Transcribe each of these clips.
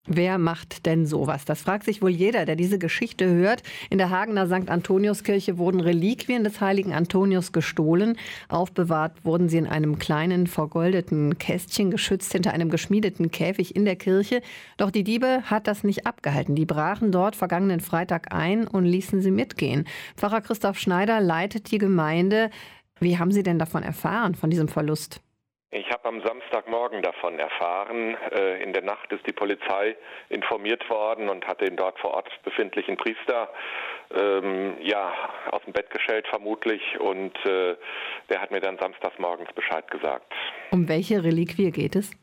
Wer macht denn sowas? Das fragt sich wohl jeder, der diese Geschichte hört. In der Hagener St. Antoniuskirche wurden Reliquien des heiligen Antonius gestohlen. Aufbewahrt wurden sie in einem kleinen vergoldeten Kästchen, geschützt hinter einem geschmiedeten Käfig in der Kirche. Doch die Diebe hat das nicht abgehalten. Die brachen dort vergangenen Freitag ein und ließen sie mitgehen. Pfarrer Christoph Schneider leitet die Gemeinde. Wie haben Sie denn davon erfahren, von diesem Verlust? Ich habe am Samstagmorgen davon erfahren. In der Nacht ist die Polizei informiert worden und hat den dort vor Ort befindlichen Priester aus dem Bett geschellt vermutlich. Und der hat mir dann samstags morgens Bescheid gesagt. Um welche Reliquie geht es?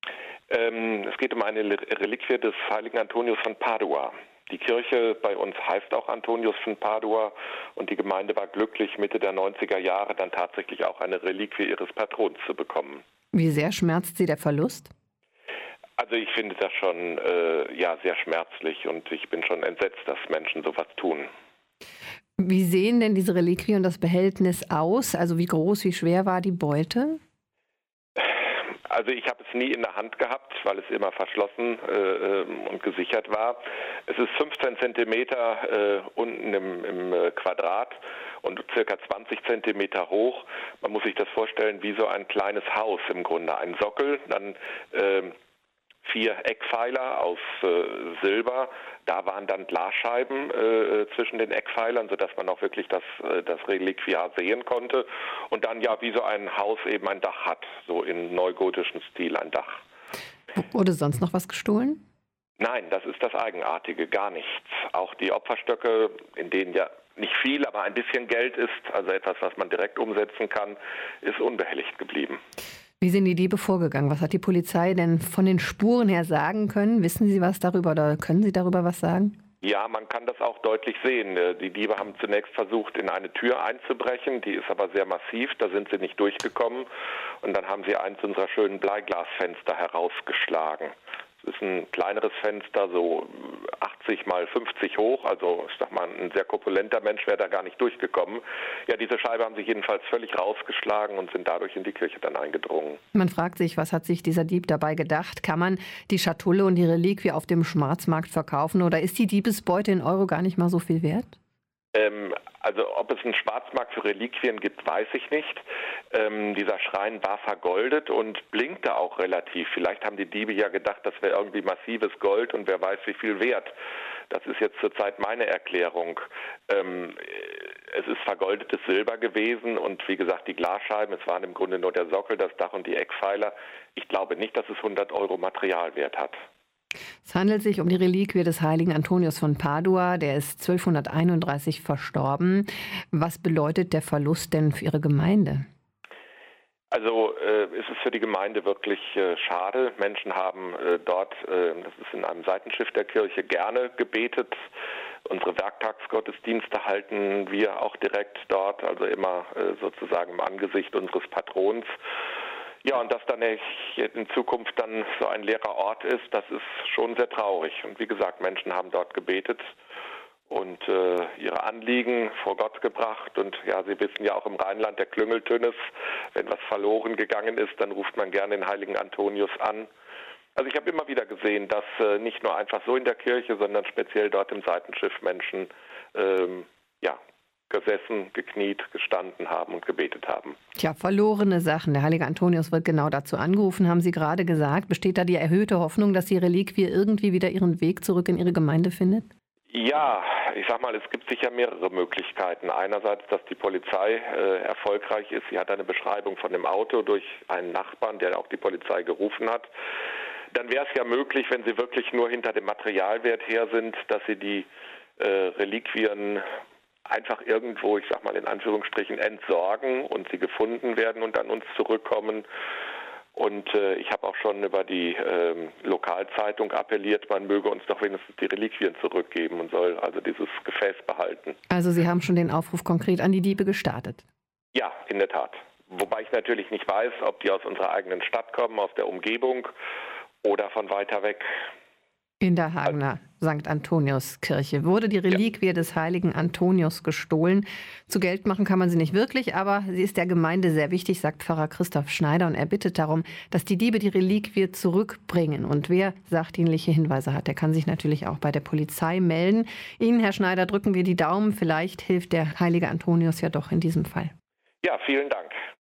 Es geht um eine Reliquie des heiligen Antonius von Padua. Die Kirche bei uns heißt auch Antonius von Padua und die Gemeinde war glücklich, Mitte der 90er Jahre dann tatsächlich auch eine Reliquie ihres Patrons zu bekommen. Wie sehr schmerzt Sie der Verlust? Also ich finde das schon sehr schmerzlich und ich bin schon entsetzt, dass Menschen sowas tun. Wie sehen denn diese Reliquie und das Behältnis aus? Also wie groß, wie schwer war die Beute? Also ich habe es nie in der Hand gehabt, weil es immer verschlossen und gesichert war. Es ist 15 Zentimeter unten im Quadrat und circa 20 Zentimeter hoch. Man muss sich das vorstellen wie so ein kleines Haus im Grunde. Ein Sockel, dann 4 Eckpfeiler aus Silber. Da waren dann Glasscheiben zwischen den Eckpfeilern, sodass man auch wirklich das Reliquiar sehen konnte. Und dann ja wie so ein Haus eben ein Dach hat, so im neugotischen Stil ein Dach. Wurde sonst noch was gestohlen? Nein, das ist das Eigenartige, gar nichts. Auch die Opferstöcke, in denen ja nicht viel, aber ein bisschen Geld ist, also etwas, was man direkt umsetzen kann, ist unbehelligt geblieben. Wie sind die Diebe vorgegangen? Was hat die Polizei denn von den Spuren her sagen können? Wissen Sie was darüber oder können Sie darüber was sagen? Ja, man kann das auch deutlich sehen. Die Diebe haben zunächst versucht, in eine Tür einzubrechen. Die ist aber sehr massiv, da sind sie nicht durchgekommen. Und dann haben sie eins unserer schönen Bleiglasfenster herausgeschlagen. Es ist ein kleineres Fenster, so 80 mal 50 hoch, also ich sag mal, ein sehr korpulenter Mensch wäre da gar nicht durchgekommen. Ja, diese Scheibe haben sie jedenfalls völlig rausgeschlagen und sind dadurch in die Kirche dann eingedrungen. Man fragt sich, was hat sich dieser Dieb dabei gedacht? Kann man die Schatulle und die Reliquie auf dem Schwarzmarkt verkaufen oder ist die Diebesbeute in Euro gar nicht mal so viel wert? Also ob es einen Schwarzmarkt für Reliquien gibt, weiß ich nicht. Dieser Schrein war vergoldet und blinkte auch relativ. Vielleicht haben die Diebe ja gedacht, das wäre irgendwie massives Gold und wer weiß wie viel wert. Das ist jetzt zurzeit meine Erklärung. Es ist vergoldetes Silber gewesen und wie gesagt die Glasscheiben, es waren im Grunde nur der Sockel, das Dach und die Eckpfeiler. Ich glaube nicht, dass es 100 Euro Materialwert hat. Es handelt sich um die Reliquie des heiligen Antonius von Padua. Der ist 1231 verstorben. Was bedeutet der Verlust denn für Ihre Gemeinde? Also ist es für die Gemeinde wirklich schade. Menschen haben dort, das ist in einem Seitenschiff der Kirche, gerne gebetet. Unsere Werktagsgottesdienste halten wir auch direkt dort, also immer sozusagen im Angesicht unseres Patrons. Ja, und dass dann in Zukunft dann so ein leerer Ort ist, das ist schon sehr traurig. Und wie gesagt, Menschen haben dort gebetet und ihre Anliegen vor Gott gebracht. Und ja, Sie wissen ja auch im Rheinland, der Klüngeltönnis, wenn was verloren gegangen ist, dann ruft man gerne den heiligen Antonius an. Also ich habe immer wieder gesehen, dass nicht nur einfach so in der Kirche, sondern speziell dort im Seitenschiff Menschen gesessen, gekniet, gestanden haben und gebetet haben. Tja, verlorene Sachen. Der heilige Antonius wird genau dazu angerufen, haben Sie gerade gesagt. Besteht da die erhöhte Hoffnung, dass die Reliquie irgendwie wieder ihren Weg zurück in Ihre Gemeinde findet? Ja, ich sag mal, es gibt sicher mehrere Möglichkeiten. Einerseits, dass die Polizei erfolgreich ist. Sie hat eine Beschreibung von dem Auto durch einen Nachbarn, der auch die Polizei gerufen hat. Dann wäre es ja möglich, wenn sie wirklich nur hinter dem Materialwert her sind, dass sie die Reliquien einfach irgendwo, ich sag mal in Anführungsstrichen, entsorgen und sie gefunden werden und an uns zurückkommen. Und ich habe auch schon über die Lokalzeitung appelliert, man möge uns doch wenigstens die Reliquien zurückgeben und soll also dieses Gefäß behalten. Also Sie haben schon den Aufruf konkret an die Diebe gestartet? Ja, in der Tat. Wobei ich natürlich nicht weiß, ob die aus unserer eigenen Stadt kommen, aus der Umgebung oder von weiter weg. In der Hagener St. Antoniuskirche wurde die Reliquie des heiligen Antonius gestohlen. Zu Geld machen kann man sie nicht wirklich, aber sie ist der Gemeinde sehr wichtig, sagt Pfarrer Christoph Schneider. Und er bittet darum, dass die Diebe die Reliquie zurückbringen. Und wer sachdienliche Hinweise hat, der kann sich natürlich auch bei der Polizei melden. Ihnen, Herr Schneider, drücken wir die Daumen. Vielleicht hilft der heilige Antonius ja doch in diesem Fall. Ja, vielen Dank.